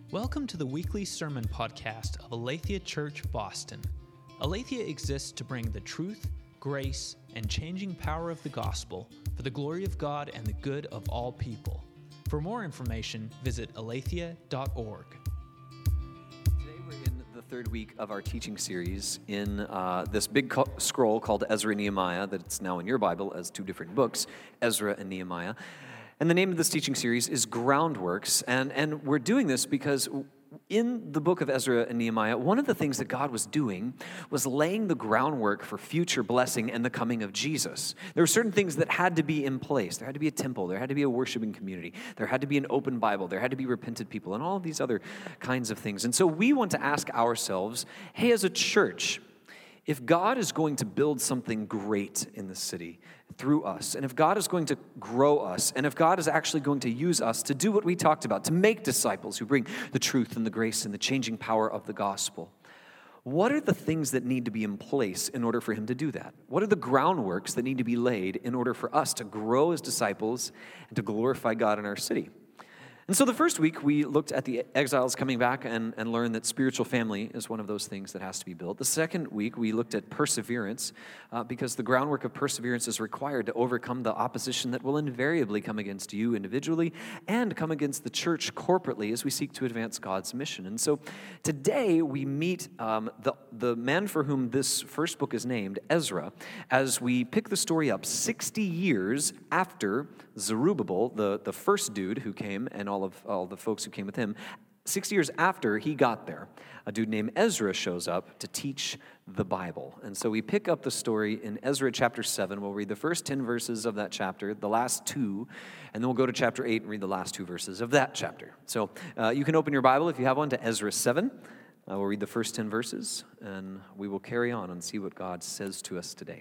Welcome to the weekly sermon podcast of Aletheia Church, Boston. Aletheia exists to bring the truth, grace, and changing power of the gospel for the glory of God and the good of all people. For more information, visit aletheia.org. Today we're in the third week of our teaching series in this big scroll called Ezra and Nehemiah that's now in your Bible as two different books, Ezra and Nehemiah. And the name of this teaching series is Groundworks, and we're doing this because in the book of Ezra and Nehemiah, one of the things that God was doing was laying the groundwork for future blessing and the coming of Jesus. There were certain things that had to be in place. There had to be a temple. There had to be a worshiping community. There had to be an open Bible. There had to be repentant people and all of these other kinds of things. And so we want to ask ourselves, hey, as a church, if God is going to build something great in the city through us, and if God is going to grow us, and if God is actually going to use us to do what we talked about, to make disciples who bring the truth and the grace and the changing power of the gospel, what are the things that need to be in place in order for him to do that? What are the groundworks that need to be laid in order for us to grow as disciples and to glorify God in our city? And so the first week, we looked at the exiles coming back and learned that spiritual family is one of those things that has to be built. The second week, we looked at perseverance because the groundwork of perseverance is required to overcome the opposition that will invariably come against you individually and come against the church corporately as we seek to advance God's mission. And so today, we meet the man for whom this first book is named, Ezra, as we pick the story up 60 years after Zerubbabel, the first dude who came, and all the folks who came with him, 60 years after he got there, a dude named Ezra shows up to teach the Bible. And so we pick up the story in Ezra chapter 7. We'll read the first 10 verses of that chapter, the last two, and then we'll go to chapter 8 and read the last two verses of that chapter. So you can open your Bible if you have one to Ezra 7. We'll read the first 10 verses, and we will carry on and see what God says to us today.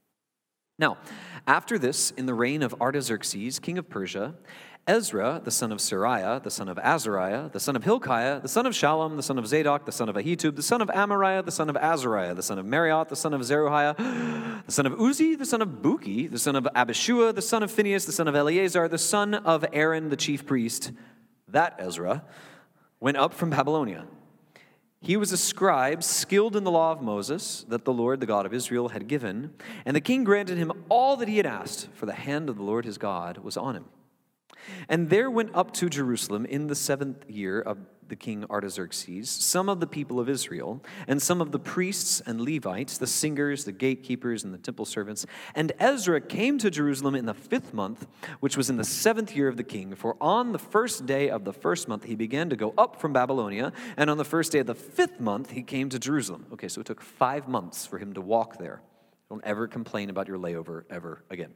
Now, after this, in the reign of Artaxerxes, king of Persia, Ezra, the son of Seraiah, the son of Azariah, the son of Hilkiah, the son of Shallum, the son of Zadok, the son of Ahitub, the son of Amariah, the son of Azariah, the son of Marioth, the son of Zeruiah, the son of Uzi, the son of Buki, the son of Abishua, the son of Phinehas, the son of Eleazar, the son of Aaron, the chief priest, that Ezra, went up from Babylonia. He was a scribe skilled in the law of Moses that the Lord, the God of Israel, had given, and the king granted him all that he had asked, for the hand of the Lord his God was on him. And there went up to Jerusalem in the 7th year of the king Artaxerxes some of the people of Israel, and some of the priests and Levites, the singers, the gatekeepers, and the temple servants. And Ezra came to Jerusalem in the 5th month, which was in the 7th year of the king. For on the first day of the 1st month he began to go up from Babylonia, and on the first day of the 5th month he came to Jerusalem. Okay, so it took 5 months for him to walk there. Don't ever complain about your layover ever again.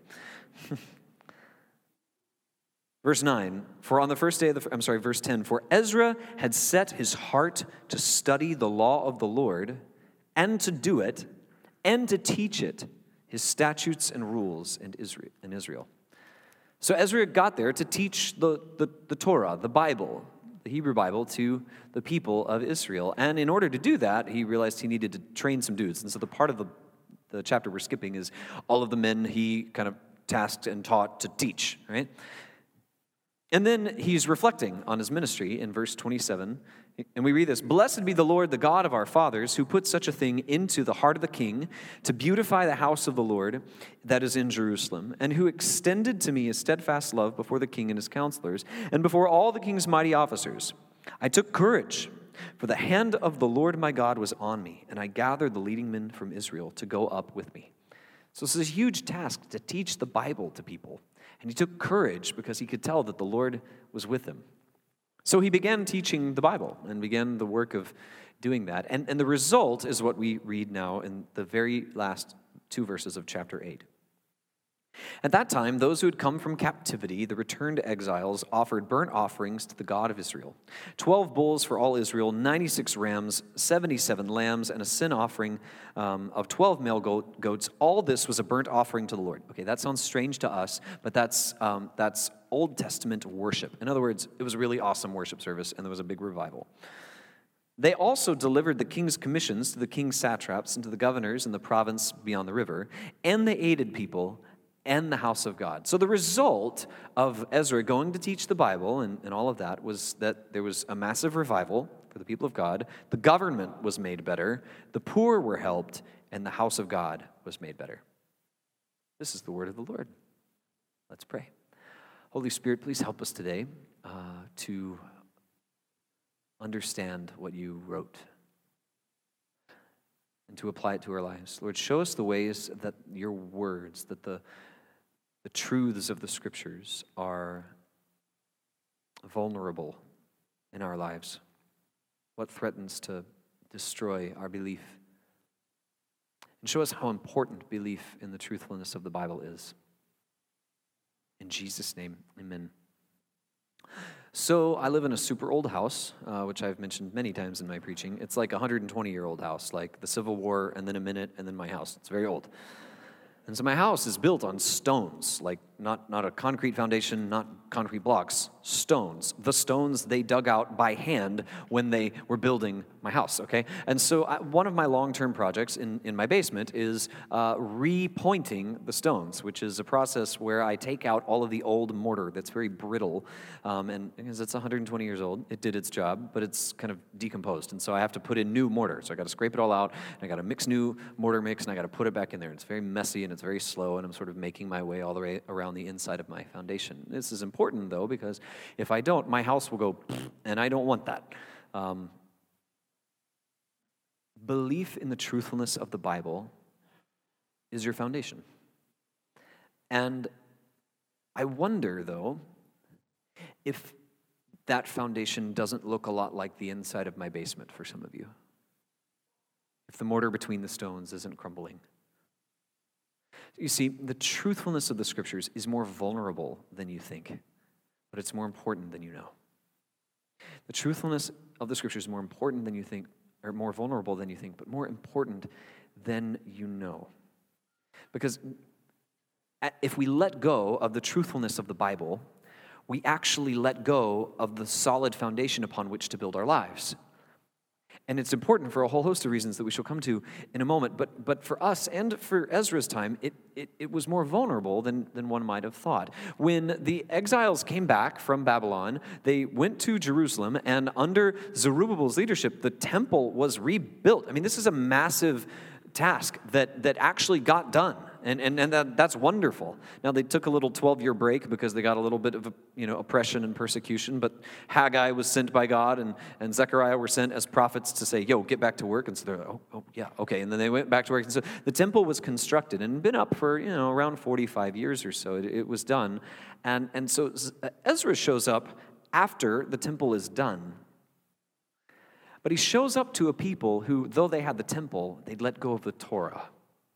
Verse 9, verse 10, for Ezra had set his heart to study the law of the Lord and to do it and to teach it, his statutes and rules in Israel. So Ezra got there to teach the Torah, the Bible, the Hebrew Bible, to the people of Israel. And in order to do that, he realized he needed to train some dudes. And so the part of the chapter we're skipping is all of the men he kind of tasked and taught to teach, right? And then he's reflecting on his ministry in verse 27, and we read this, "Blessed be the Lord, the God of our fathers, who put such a thing into the heart of the king to beautify the house of the Lord that is in Jerusalem, and who extended to me a steadfast love before the king and his counselors, and before all the king's mighty officers. I took courage, for the hand of the Lord my God was on me, and I gathered the leading men from Israel to go up with me." So this is a huge task to teach the Bible to people. And he took courage because he could tell that the Lord was with him. So he began teaching the Bible and began the work of doing that. And the result is what we read now in the very last two verses of chapter 8. At that time, those who had come from captivity, the returned exiles, offered burnt offerings to the God of Israel. 12 bulls for all Israel, 96 rams, 77 lambs, and a sin offering of 12 male goats. All this was a burnt offering to the Lord. Okay, that sounds strange to us, but that's Old Testament worship. In other words, it was a really awesome worship service, and there was a big revival. They also delivered the king's commissions to the king's satraps and to the governors in the province beyond the river, and they aided people and the house of God. So the result of Ezra going to teach the Bible and all of that was that there was a massive revival for the people of God. The government was made better. The poor were helped. And the house of God was made better. This is the word of the Lord. Let's pray. Holy Spirit, please help us today to understand what you wrote and to apply it to our lives. Lord, show us the ways that your words, that the truths of the Scriptures are vulnerable in our lives. What threatens to destroy our belief? And show us how important belief in the truthfulness of the Bible is. In Jesus' name, amen. So I live in a super old house, which I've mentioned many times in my preaching. It's like a 120-year-old house, like the Civil War, and then a minute, and then my house. It's very old. And so my house is built on stones, like not a concrete foundation, not concrete blocks, stones. The stones they dug out by hand when they were building my house, okay? And so one of my long-term projects in my basement is repointing the stones, which is a process where I take out all of the old mortar that's very brittle, and because it's 120 years old, it did its job, but it's kind of decomposed, and so I have to put in new mortar. So I got to scrape it all out, and I got to mix new mortar mix, and I got to put it back in there. It's very messy, and it's very slow, and I'm sort of making my way all the way around the inside of my foundation. This is important, though, because if I don't, my house will go, and I don't want that. Belief in the truthfulness of the Bible is your foundation. And I wonder, though, if that foundation doesn't look a lot like the inside of my basement for some of you. If the mortar between the stones isn't crumbling. You see, the truthfulness of the Scriptures is more vulnerable than you think, but it's more important than you know. The truthfulness of the Scriptures is more important than you think, or more vulnerable than you think, but more important than you know. Because if we let go of the truthfulness of the Bible, we actually let go of the solid foundation upon which to build our lives. And it's important for a whole host of reasons that we shall come to in a moment. But for us and for Ezra's time, it was more vulnerable than one might have thought. When the exiles came back from Babylon, they went to Jerusalem, and under Zerubbabel's leadership, the temple was rebuilt. I mean, this is a massive task that actually got done. And that's wonderful. Now, they took a little 12-year break because they got a little bit of oppression and persecution, but Haggai was sent by God, and Zechariah were sent as prophets to say, yo, get back to work. And so they're, oh yeah, okay. And then they went back to work. And so the temple was constructed and been up for, around 45 years or so. It was done. And so Ezra shows up after the temple is done. But he shows up to a people who, though they had the temple, they'd let go of the Torah.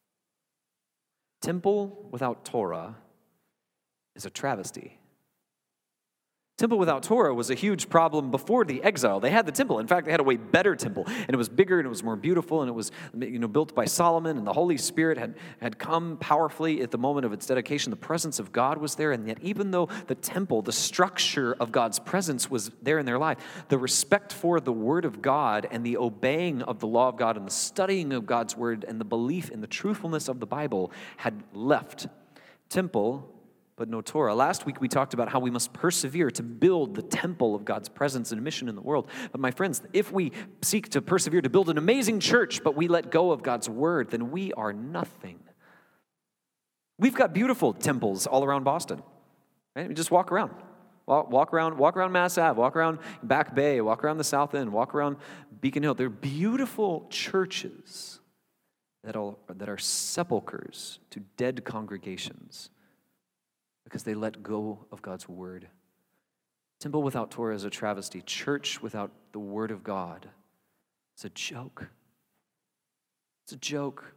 Temple without Torah is a travesty. Temple without Torah was a huge problem before the exile. They had the temple. In fact, they had a way better temple, and it was bigger, and it was more beautiful, and it was built by Solomon, and the Holy Spirit had come powerfully at the moment of its dedication. The presence of God was there, and yet even though the temple, the structure of God's presence was there in their life, the respect for the Word of God and the obeying of the law of God and the studying of God's Word and the belief in the truthfulness of the Bible had left. Temple, but no Torah. Last week we talked about how we must persevere to build the temple of God's presence and mission in the world. But my friends, if we seek to persevere to build an amazing church, but we let go of God's word, then we are nothing. We've got beautiful temples all around Boston. Right? We just walk around. Walk around Mass Ave, walk around Back Bay, walk around the South End, walk around Beacon Hill. They're beautiful churches that are sepulchers to dead congregations, because they let go of God's word. Temple without Torah is a travesty. Church without the word of God is a joke. It's a joke.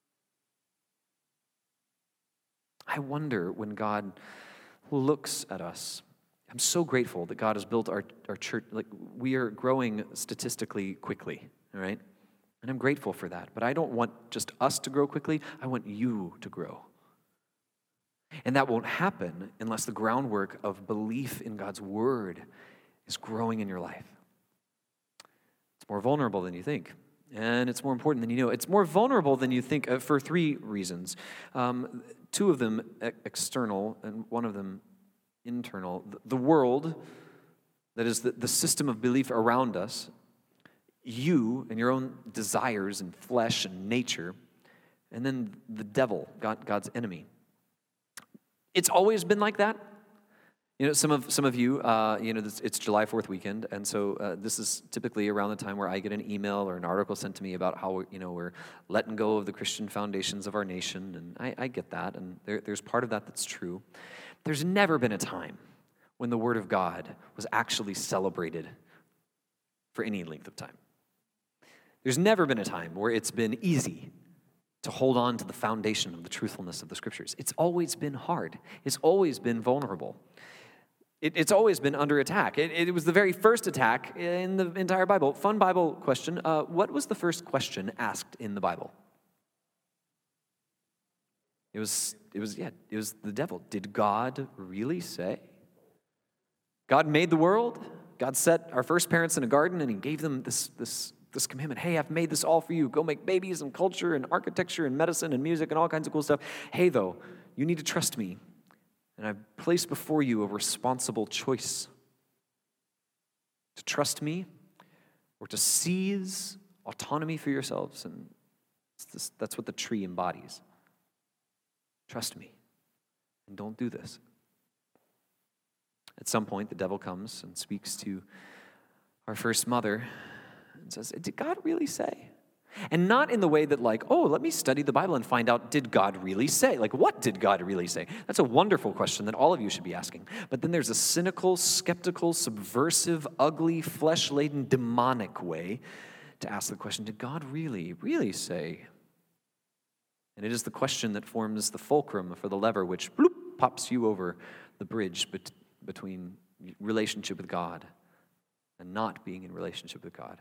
I wonder when God looks at us. I'm so grateful that God has built our church. Like, we are growing statistically quickly, all right? And I'm grateful for that. But I don't want just us to grow quickly. I want you to grow. And that won't happen unless the groundwork of belief in God's word is growing in your life. It's more vulnerable than you think. And it's more important than you know. It's more vulnerable than you think for three reasons. Two of them external and one of them internal. The world, that is the system of belief around us, you and your own desires and flesh and nature, and then the devil, God's enemy. It's always been like that. You know, some of you, it's July 4th weekend, and so this is typically around the time where I get an email or an article sent to me about how we're letting go of the Christian foundations of our nation, and I get that, and there's part of that that's true. There's never been a time when the Word of God was actually celebrated for any length of time. There's never been a time where it's been easy to hold on to the foundation of the truthfulness of the Scriptures. It's always been hard. It's always been vulnerable. It's always been under attack. It was the very first attack in the entire Bible. Fun Bible question. What was the first question asked in the Bible? It was the devil. Did God really say? God made the world. God set our first parents in a garden, and he gave them this commandment. Hey, I've made this all for you. Go make babies and culture and architecture and medicine and music and all kinds of cool stuff. Hey, though, you need to trust me. And I've placed before you a responsible choice to trust me or to seize autonomy for yourselves. And that's what the tree embodies. Trust me and don't do this. At some point, the devil comes and speaks to our first mother and says, did God really say? And not in the way that let me study the Bible and find out, did God really say? What did God really say? That's a wonderful question that all of you should be asking. But then there's a cynical, skeptical, subversive, ugly, flesh-laden, demonic way to ask the question, did God really, really say? And it is the question that forms the fulcrum for the lever which pops you over the bridge between relationship with God and not being in relationship with God.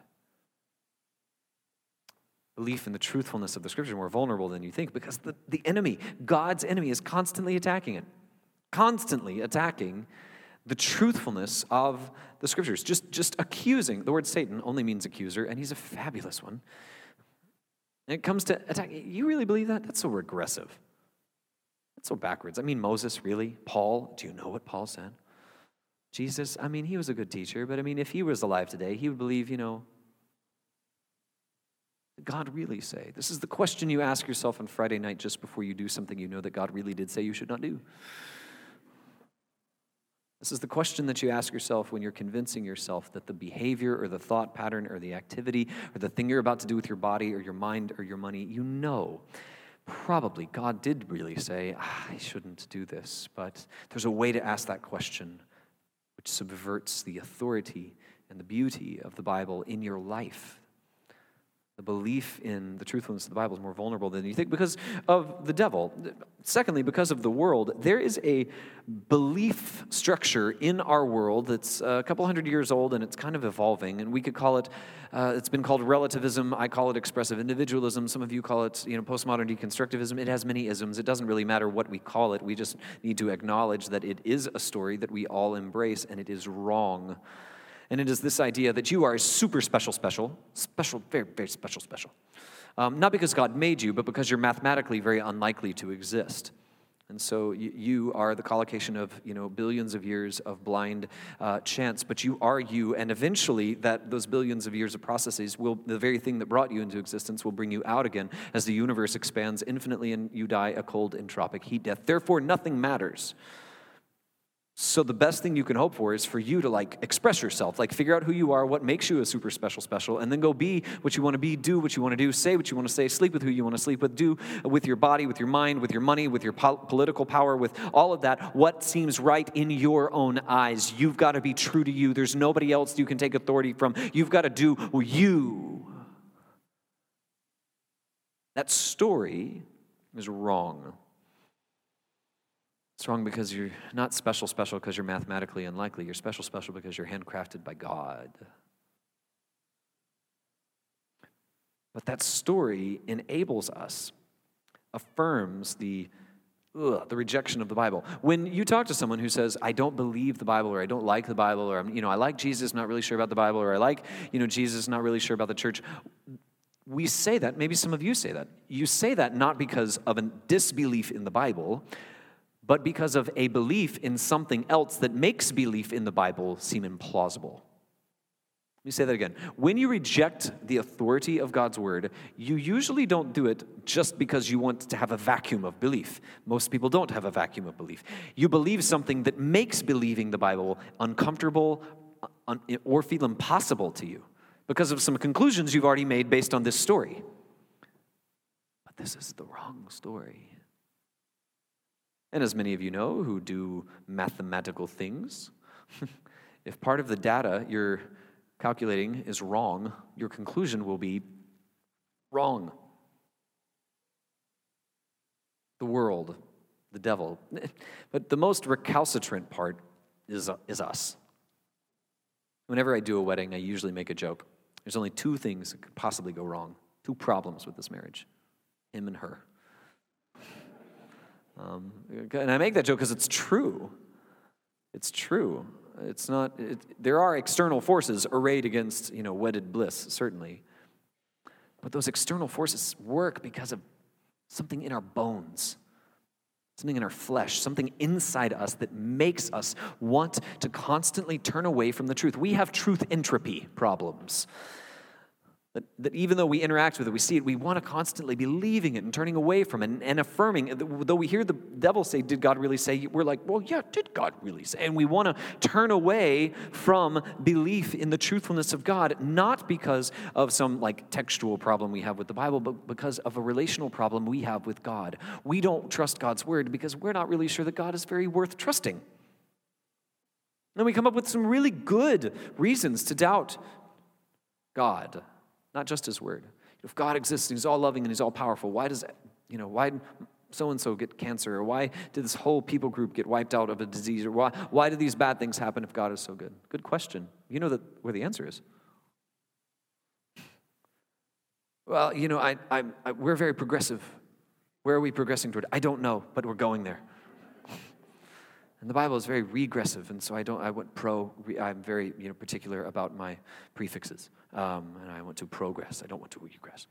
Belief in the truthfulness of the Scripture is more vulnerable than you think because the enemy, God's enemy, is constantly attacking it. Constantly attacking the truthfulness of the Scriptures. Just accusing. The word Satan only means accuser, and he's a fabulous one. And it comes to attack. You really believe that? That's so regressive. That's so backwards. I mean, Moses, really? Paul, do you know what Paul said? Jesus, I mean, he was a good teacher, but I mean, if he was alive today, he would believe, did God really say? This is the question you ask yourself on Friday night just before you do something you know that God really did say you should not do. This is the question that you ask yourself when you're convincing yourself that the behavior or the thought pattern or the activity or the thing you're about to do with your body or your mind or your money, probably God did really say, I shouldn't do this. But there's a way to ask that question which subverts the authority and the beauty of the Bible in your life. The belief in the truthfulness of the Bible is more vulnerable than you think because of the devil. Secondly, because of the world, there is a belief structure in our world that's a couple hundred years old and it's kind of evolving. And we could call it, it's been called relativism. I call it expressive individualism. Some of you call it, postmodern deconstructivism. It has many isms. It doesn't really matter what we call it. We just need to acknowledge that it is a story that we all embrace and it is wrong. And it is this idea that you are super special, very, very special. Not because God made you, but because you're mathematically very unlikely to exist. And so you are the collocation of, billions of years of blind chance, but you are you, and eventually those billions of years of processes the very thing that brought you into existence will bring you out again as the universe expands infinitely and you die a cold entropic heat death. Therefore, nothing matters. So the best thing you can hope for is for you to express yourself, figure out who you are, what makes you a super special, and then go be what you want to be, do what you want to do, say what you want to say, sleep with who you want to sleep with, do with your body, with your mind, with your money, with your political power, with all of that, what seems right in your own eyes. You've got to be true to you. There's nobody else you can take authority from. You've got to do you. That story is wrong. It's wrong because you're not special because you're mathematically unlikely. You're special because you're handcrafted by God. But that story enables us, affirms the rejection of the Bible. When you talk to someone who says, I don't believe the Bible, or I don't like the Bible, or I like Jesus, not really sure about the Bible, or I like, Jesus, not really sure about the church, we say that, maybe some of you say that. You say that not because of a disbelief in the Bible, but because of a belief in something else that makes belief in the Bible seem implausible. Let me say that again. When you reject the authority of God's word, you usually don't do it just because you want to have a vacuum of belief. Most people don't have a vacuum of belief. You believe something that makes believing the Bible uncomfortable or feel impossible to you because of some conclusions you've already made based on this story. But this is the wrong story. And as many of you know who do mathematical things, if part of the data you're calculating is wrong, your conclusion will be wrong. The world, the devil. But the most recalcitrant part is us. Whenever I do a wedding, I usually make a joke. There's only two things that could possibly go wrong, two problems with this marriage, him and her. And I make that joke because it's true. It's true. It's not. There are external forces arrayed against, wedded bliss, certainly. But those external forces work because of something in our bones, something in our flesh, something inside us that makes us want to constantly turn away from the truth. We have truth entropy problems. That even though we interact with it, we see it, we want to constantly be leaving it and turning away from it and affirming. Though we hear the devil say, did God really say? We're like, well, yeah, did God really say? And we want to turn away from belief in the truthfulness of God, not because of some textual problem we have with the Bible, but because of a relational problem we have with God. We don't trust God's word because we're not really sure that God is very worth trusting. And we come up with some really good reasons to doubt God. Not just his word. If God exists and he's all loving and he's all powerful, why does why so-and-so get cancer? Or why did this whole people group get wiped out of a disease? Or why do these bad things happen if God is so good? Good question. You know where the answer is. Well, we're very progressive. Where are we progressing toward? I don't know, but we're going there. And the Bible is very regressive, and so I went I'm very particular about my prefixes, and I want to progress. I don't want to regress.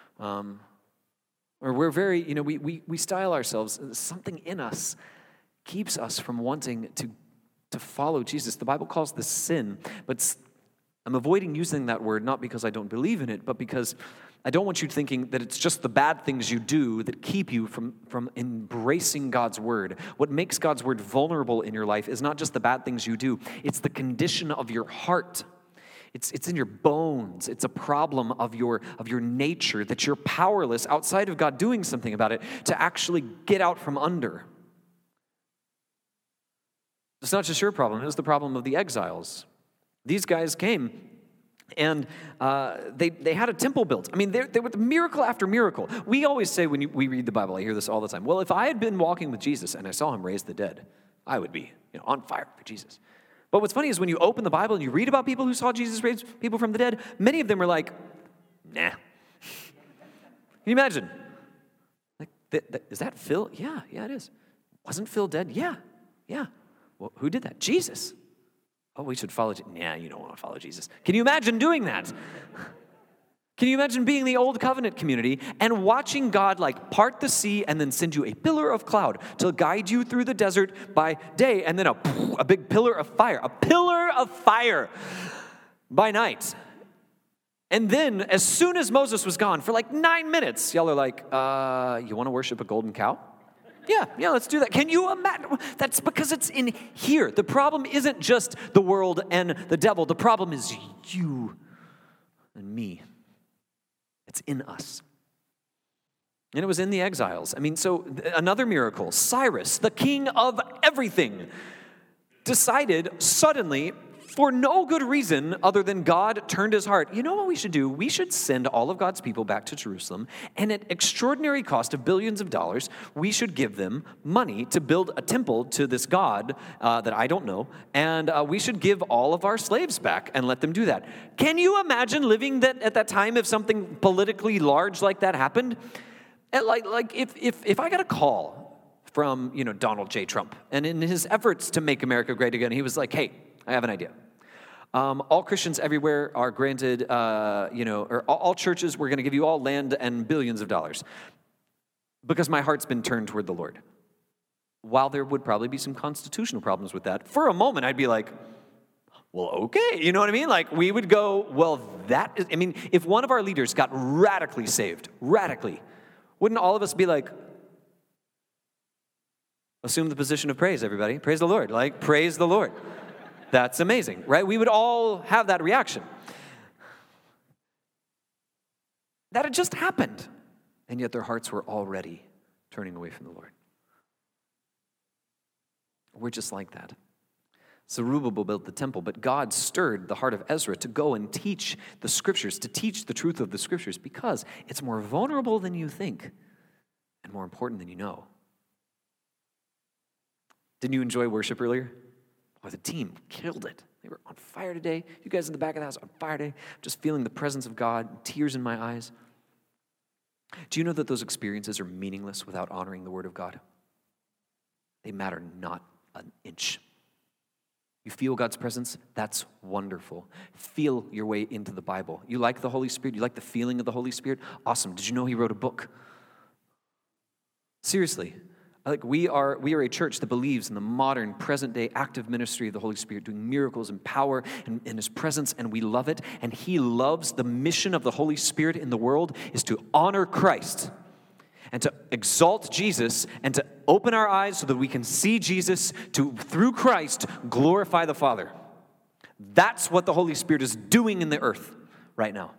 Or we're very we style ourselves. Something in us keeps us from wanting to follow Jesus. The Bible calls this sin, but I'm avoiding using that word not because I don't believe in it, but because I don't want you thinking that it's just the bad things you do that keep you from embracing God's word. What makes God's word vulnerable in your life is not just the bad things you do. It's the condition of your heart. It's in your bones. It's a problem of your nature that you're powerless outside of God doing something about it to actually get out from under. It's not just your problem. It was the problem of the exiles. These guys came. And they had a temple built. I mean, they were miracle after miracle. We always say when we read the Bible, I hear this all the time. Well, if I had been walking with Jesus and I saw him raise the dead, I would be on fire for Jesus. But what's funny is when you open the Bible and you read about people who saw Jesus raise people from the dead, many of them are like, nah. Can you imagine? Is that Phil? Yeah, it is. Wasn't Phil dead? Yeah. Well, who did that? Jesus. Oh, we should follow Jesus. Nah, you don't want to follow Jesus. Can you imagine doing that? Can you imagine being the old covenant community and watching God part the sea and then send you a pillar of cloud to guide you through the desert by day and then a big pillar of fire by night. And then as soon as Moses was gone for 9 minutes, y'all are like, you want to worship a golden cow? Yeah, let's do that. Can you imagine? That's because it's in here. The problem isn't just the world and the devil. The problem is you and me. It's in us. And it was in the exiles. I mean, so another miracle. Cyrus, the king of everything, decided suddenly, for no good reason other than God turned his heart. You know what we should do? We should send all of God's people back to Jerusalem, and at extraordinary cost of billions of dollars, we should give them money to build a temple to this God that I don't know, and we should give all of our slaves back and let them do that. Can you imagine living at that time if something politically large like that happened? If I got a call from Donald J. Trump, and in his efforts to make America great again, he was like, hey, I have an idea. All Christians everywhere are granted, or all churches, we're going to give you all land and billions of dollars because my heart's been turned toward the Lord. While there would probably be some constitutional problems with that, for a moment I'd be like, well, okay, you know what I mean? Like, we would go, well, if one of our leaders got radically saved, wouldn't all of us be like, assume the position of praise, everybody. Praise the Lord. Like, praise the Lord. That's amazing, right? We would all have that reaction. That had just happened, and yet their hearts were already turning away from the Lord. We're just like that. Zerubbabel built the temple, but God stirred the heart of Ezra to go and teach the Scriptures, to teach the truth of the Scriptures, because it's more vulnerable than you think and more important than you know. Didn't you enjoy worship earlier? Oh, the team killed it. They were on fire today. You guys in the back of the house on fire today. Just feeling the presence of God, tears in my eyes. Do you know that those experiences are meaningless without honoring the Word of God? They matter not an inch. You feel God's presence? That's wonderful. Feel your way into the Bible. You like the Holy Spirit? You like the feeling of the Holy Spirit? Awesome. Did you know He wrote a book? Seriously. We are a church that believes in the modern, present-day, active ministry of the Holy Spirit, doing miracles and power and in His presence, and we love it. And He loves the mission of the Holy Spirit in the world is to honor Christ and to exalt Jesus and to open our eyes so that we can see Jesus, to, through Christ, glorify the Father. That's what the Holy Spirit is doing in the earth right now.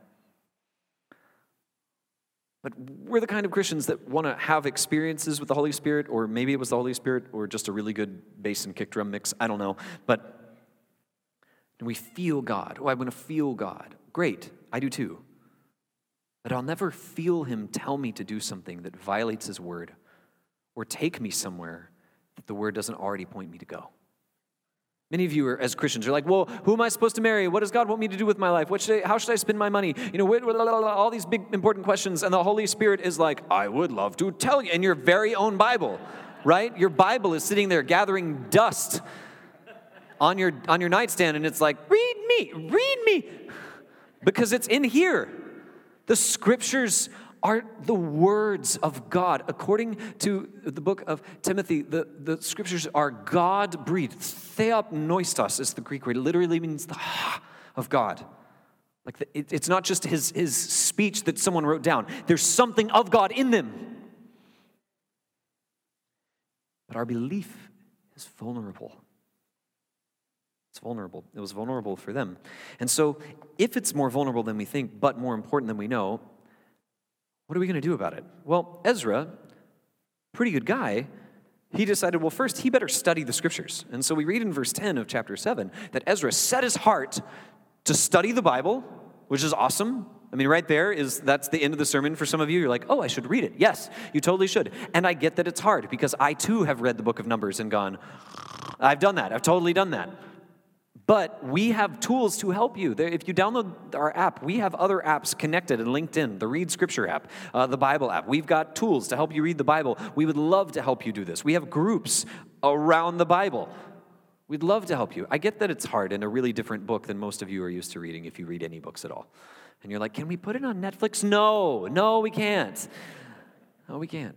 But we're the kind of Christians that want to have experiences with the Holy Spirit, or maybe it was the Holy Spirit, or just a really good bass and kick drum mix. I don't know. But we feel God. Oh, I want to feel God. Great, I do too. But I'll never feel Him tell me to do something that violates His word or take me somewhere that the word doesn't already point me to go. Many of you as Christians are like, well, who am I supposed to marry? What does God want me to do with my life? How should I spend my money? All these big important questions. And the Holy Spirit is like, I would love to tell you. In your very own Bible, right? Your Bible is sitting there gathering dust on your nightstand. And it's like, read me. Because it's in here. The Scriptures are the words of God. According to the book of Timothy, the Scriptures are God-breathed. Theopneustos is the Greek word. It literally means the of God. It's not just his speech that someone wrote down. There's something of God in them. But our belief is vulnerable. It's vulnerable. It was vulnerable for them. And so, if it's more vulnerable than we think, but more important than we know, what are we going to do about it? Well, Ezra, pretty good guy, he decided, well, first, he better study the Scriptures. And so we read in verse 10 of chapter 7 that Ezra set his heart to study the Bible, which is awesome. I mean, right there that's the end of the sermon for some of you. You're like, oh, I should read it. Yes, you totally should. And I get that it's hard because I too have read the book of Numbers and gone, I've done that. I've totally done that. But we have tools to help you. If you download our app, we have other apps connected and linked in. The Read Scripture app, the Bible app. We've got tools to help you read the Bible. We would love to help you do this. We have groups around the Bible. We'd love to help you. I get that it's hard in a really different book than most of you are used to reading if you read any books at all. And you're like, can we put it on Netflix? No, we can't. No, we can't.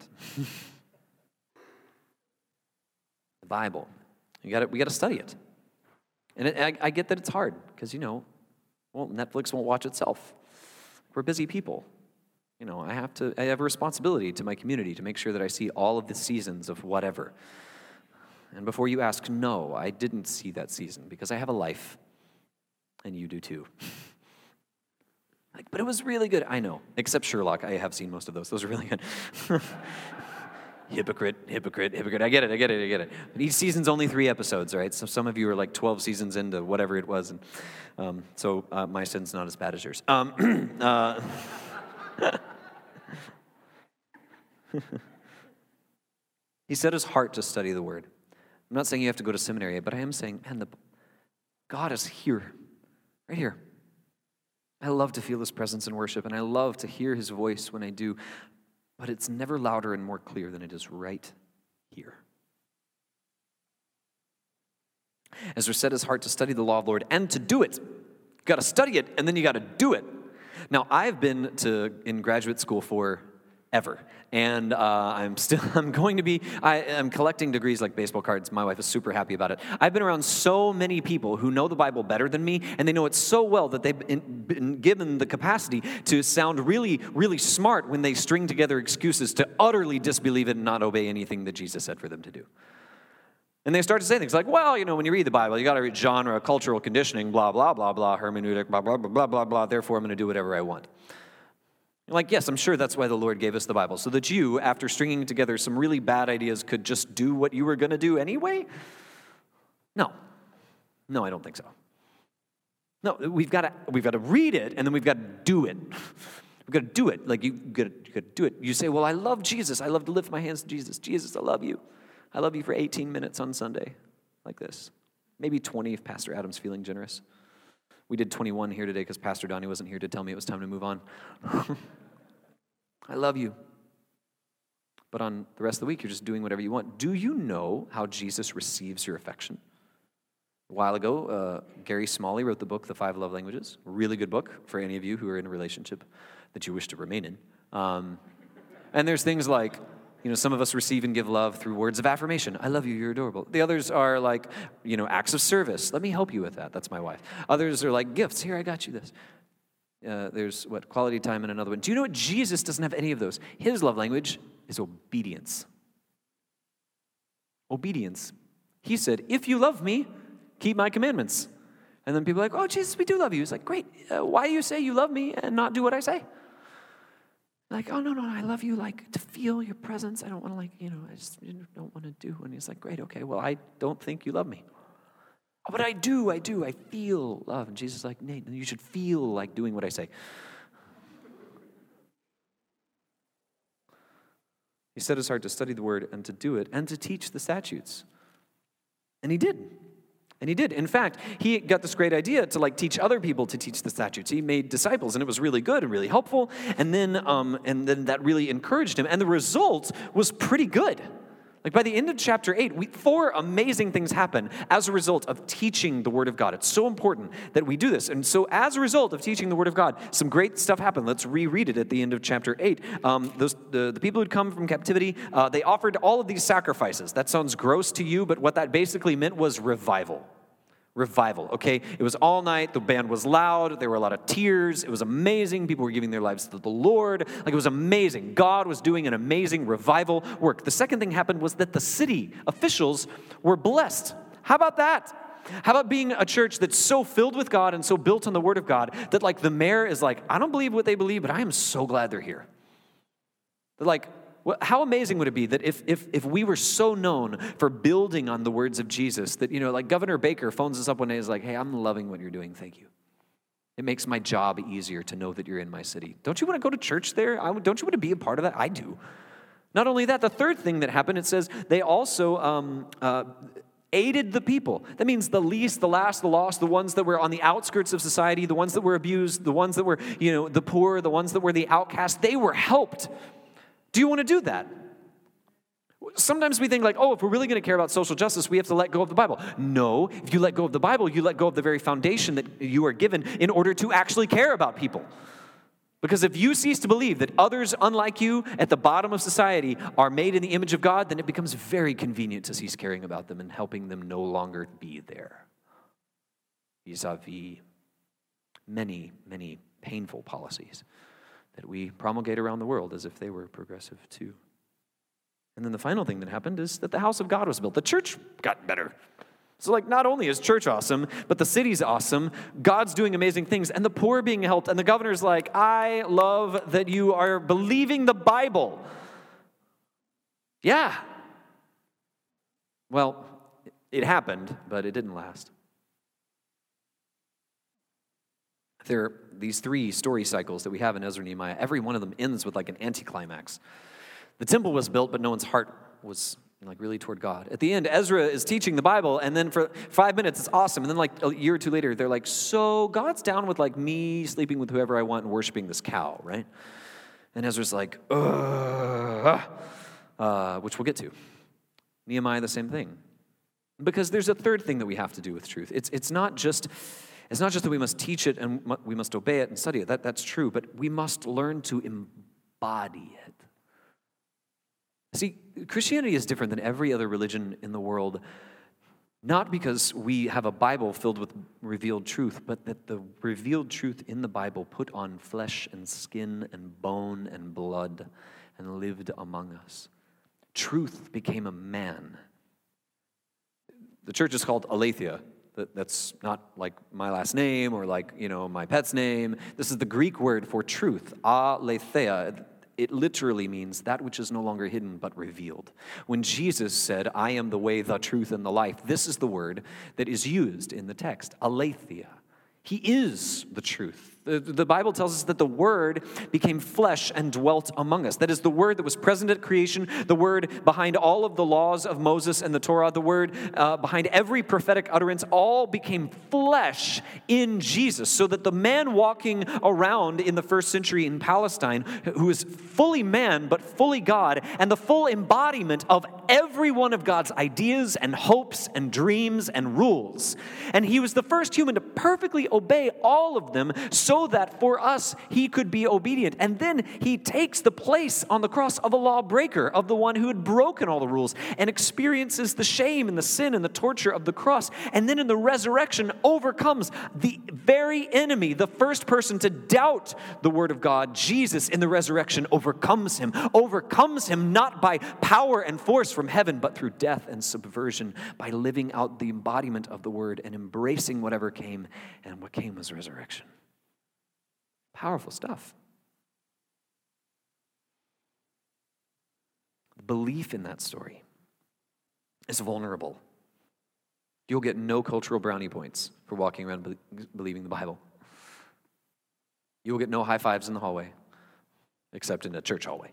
The Bible. We got to study it. And I get that it's hard because, Netflix won't watch itself. We're busy people. I have a responsibility to my community to make sure that I see all of the seasons of whatever. And before you ask, no, I didn't see that season because I have a life, and you do too. But it was really good. I know, except Sherlock. I have seen most of those. Those are really good. Hypocrite. I get it. But each season's only 3 episodes, right? So some of you are like 12 seasons into whatever it was. And so my sin's not as bad as yours. He set his heart to study the Word. I'm not saying you have to go to seminary, but I am saying, man, God is here, right here. I love to feel His presence in worship, and I love to hear His voice when I do. But it's never louder and more clear than it is right here. Ezra set his heart to study the law of the Lord and to do it. You got to study it, and then you got to do it. Now, I've been in graduate school forever, and I'm collecting degrees like baseball cards. My wife is super happy about it. I've been around so many people who know the Bible better than me, and they know it so well that they've been given the capacity to sound really, really smart when they string together excuses to utterly disbelieve it and not obey anything that Jesus said for them to do. And they start to say things like, well, when you read the Bible, you got to read genre, cultural conditioning, blah, blah, blah, blah, hermeneutic, blah, blah, blah, blah, blah, blah, therefore I'm going to do whatever I want. You're like, yes, I'm sure that's why the Lord gave us the Bible, so that you, after stringing together some really bad ideas, could just do what you were going to do anyway? No, I don't think so. No, we've got to read it, and then we've got to do it. We've got to do it. Like, you got to do it. You say, well, I love Jesus. I love to lift my hands to Jesus. Jesus, I love you. I love you for 18 minutes on Sunday, like this. Maybe 20 if Pastor Adam's feeling generous. We did 21 here today because Pastor Donnie wasn't here to tell me it was time to move on. I love you. But on the rest of the week, you're just doing whatever you want. Do you know how Jesus receives your affection? A while ago, Gary Smalley wrote the book, The 5 Love Languages. Really good book for any of you who are in a relationship that you wish to remain in. And there's things like, some of us receive and give love through words of affirmation. I love you, you're adorable. The others are like, acts of service. Let me help you with that. That's my wife. Others are like gifts. Here, I got you this. There's quality time and another one. Do you know what? Jesus doesn't have any of those. His love language is obedience. Obedience. He said, if you love me, keep my commandments. And then people are like, oh, Jesus, we do love you. He's like, great. Why do you say you love me and not do what I say? Like, oh, no, I love you, like, to feel your presence. I don't want to, I just don't want to do. And he's like, great, okay, well, I don't think you love me. Oh, but I do, I feel love. And Jesus is like, Nate, you should feel like doing what I say. He set his heart to study the word and to do it and to teach the statutes. And he did. In fact, he got this great idea to teach other people to teach the statutes. He made disciples, and it was really good and really helpful. And then that really encouraged him. And the result was pretty good. By the end of chapter 8, 4 amazing things happen as a result of teaching the Word of God. It's so important that we do this. And so as a result of teaching the Word of God, some great stuff happened. Let's reread it at the end of chapter 8. The people who'd come from captivity, they offered all of these sacrifices. That sounds gross to you, but what that basically meant was revival. Revival, okay? It was all night. The band was loud. There were a lot of tears. It was amazing. People were giving their lives to the Lord. It was amazing. God was doing an amazing revival work. The second thing happened was that the city officials were blessed. How about that? How about being a church that's so filled with God and so built on the Word of God that the mayor is like, I don't believe what they believe, but I am so glad they're here. They're like, how amazing would it be that if we were so known for building on the words of Jesus that, Governor Baker phones us up one day and is like, hey, I'm loving what you're doing. Thank you. It makes my job easier to know that you're in my city. Don't you want to go to church there? Don't you want to be a part of that? I do. Not only that, the third thing that happened, it says they also aided the people. That means the least, the last, the lost, the ones that were on the outskirts of society, the ones that were abused, the ones that were, the poor, the ones that were the outcast. They were helped. Do you want to do that? Sometimes we think if we're really going to care about social justice, we have to let go of the Bible. No, if you let go of the Bible, you let go of the very foundation that you are given in order to actually care about people. Because if you cease to believe that others unlike you at the bottom of society are made in the image of God, then it becomes very convenient to cease caring about them and helping them no longer be there. Vis-a-vis many, many painful policies that we promulgate around the world as if they were progressive too. And then the final thing that happened is that the house of God was built. The church got better. So not only is church awesome, but the city's awesome. God's doing amazing things, and the poor are being helped. And the governor's like, I love that you are believing the Bible. Yeah. Well, it happened, but it didn't last. There are these 3 story cycles that we have in Ezra and Nehemiah. Every one of them ends with an anticlimax. The temple was built, but no one's heart was really toward God. At the end, Ezra is teaching the Bible, and then for 5 minutes, it's awesome. And then a year or 2 later, they're like, so God's down with me sleeping with whoever I want and worshiping this cow, right? And Ezra's like, which we'll get to. Nehemiah, the same thing. Because there's a third thing that we have to do with truth. It's not just that we must teach it and we must obey it and study it. That's true, but we must learn to embody it. See, Christianity is different than every other religion in the world, not because we have a Bible filled with revealed truth, but that the revealed truth in the Bible put on flesh and skin and bone and blood and lived among us. Truth became a man. The church is called Aletheia. That's not like my last name or like, my pet's name. This is the Greek word for truth, aletheia. It literally means that which is no longer hidden but revealed. When Jesus said, I am the way, the truth, and the life, this is the word that is used in the text, aletheia. He is the truth. The Bible tells us that the Word became flesh and dwelt among us. That is the Word that was present at creation, the Word behind all of the laws of Moses and the Torah, the Word behind every prophetic utterance, all became flesh in Jesus, so that the man walking around in the first century in Palestine, who is fully man but fully God, and the full embodiment of every one of God's ideas and hopes and dreams and rules. And he was the first human to perfectly obey all of them, so that for us he could be obedient. And then he takes the place on the cross of a lawbreaker, of the one who had broken all the rules, and experiences the shame and the sin and the torture of the cross. And then in the resurrection overcomes the very enemy, the first person to doubt the word of God. Jesus in the resurrection overcomes him not by power and force from heaven, but through death and subversion, by living out the embodiment of the word and embracing whatever came, and what came was resurrection. Powerful stuff. Belief in that story is vulnerable. You'll get no cultural brownie points for walking around believing the Bible. You will get no high fives in the hallway, except in a church hallway.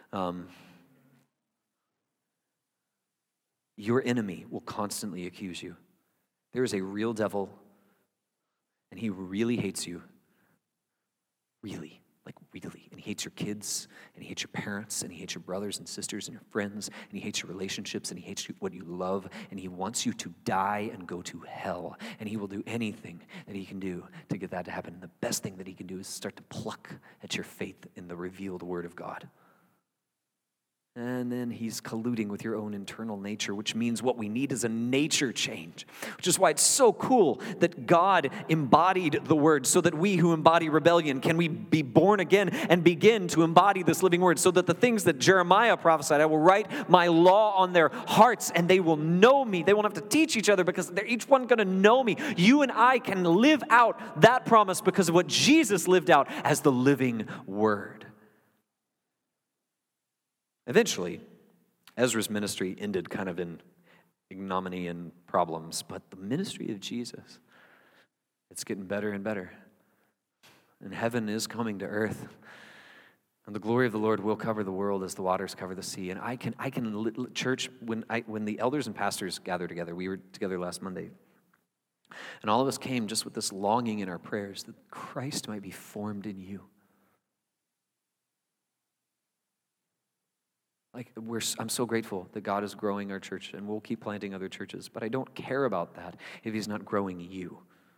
Your enemy will constantly accuse you. There is a real devil, and he really hates you. Really. And he hates your kids, and he hates your parents, and he hates your brothers and sisters and your friends, and he hates your relationships, and he hates what you love, and he wants you to die and go to hell, and he will do anything that he can do to get that to happen. And the best thing that he can do is start to pluck at your faith in the revealed word of God. And then he's colluding with your own internal nature, which means what we need is a nature change, which is why it's so cool that God embodied the word, so that we who embody rebellion can we be born again and begin to embody this living word, so that the things that Jeremiah prophesied, I will write my law on their hearts and they will know me. They won't have to teach each other because they're each one going to know me. You and I can live out that promise because of what Jesus lived out as the living word. Eventually, Ezra's ministry ended kind of in ignominy and problems, but the ministry of Jesus, it's getting better and better. And heaven is coming to earth. And the glory of the Lord will cover the world as the waters cover the sea. And I can church, when the elders and pastors gather together, we were together last Monday, and all of us came just with this longing in our prayers that Christ might be formed in you. I'm so grateful that God is growing our church, and we'll keep planting other churches, but I don't care about that if he's not growing you.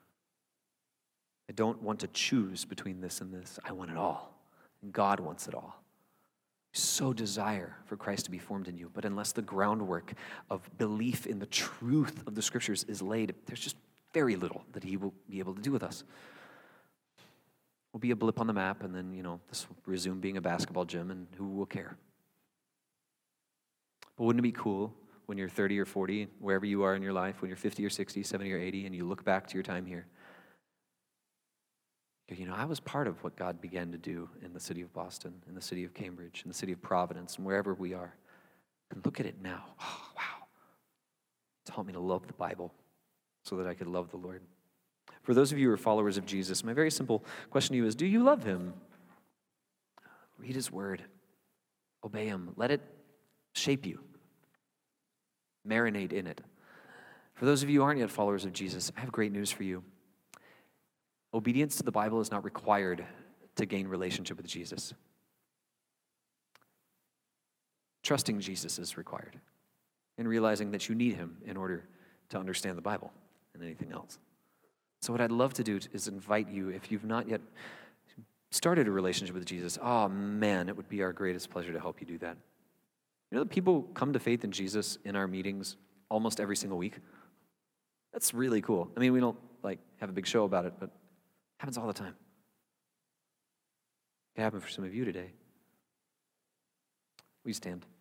I don't want to choose between this and this. I want it all. And God wants it all. I so desire for Christ to be formed in you, but unless the groundwork of belief in the truth of the scriptures is laid, there's just very little that he will be able to do with us. We'll be a blip on the map, and then, this will resume being a basketball gym, and who will care? But wouldn't it be cool when you're 30 or 40, wherever you are in your life, when you're 50 or 60, 70 or 80, and you look back to your time here, I was part of what God began to do in the city of Boston, in the city of Cambridge, in the city of Providence, and wherever we are. And look at it now. Oh, wow. It taught me to love the Bible so that I could love the Lord. For those of you who are followers of Jesus, my very simple question to you is, do you love him? Read his word. Obey him. Let it shape you. Marinate in it. For those of you who aren't yet followers of Jesus, I have great news for you. Obedience to the Bible is not required to gain relationship with Jesus. Trusting Jesus is required, and realizing that you need him in order to understand the Bible than anything else. So what I'd love to do is invite you, if you've not yet started a relationship with Jesus, oh man, it would be our greatest pleasure to help you do that. You know that people come to faith in Jesus in our meetings almost every single week? That's really cool. I mean, we don't have a big show about it, but it happens all the time. It happened for some of you today. Will you stand?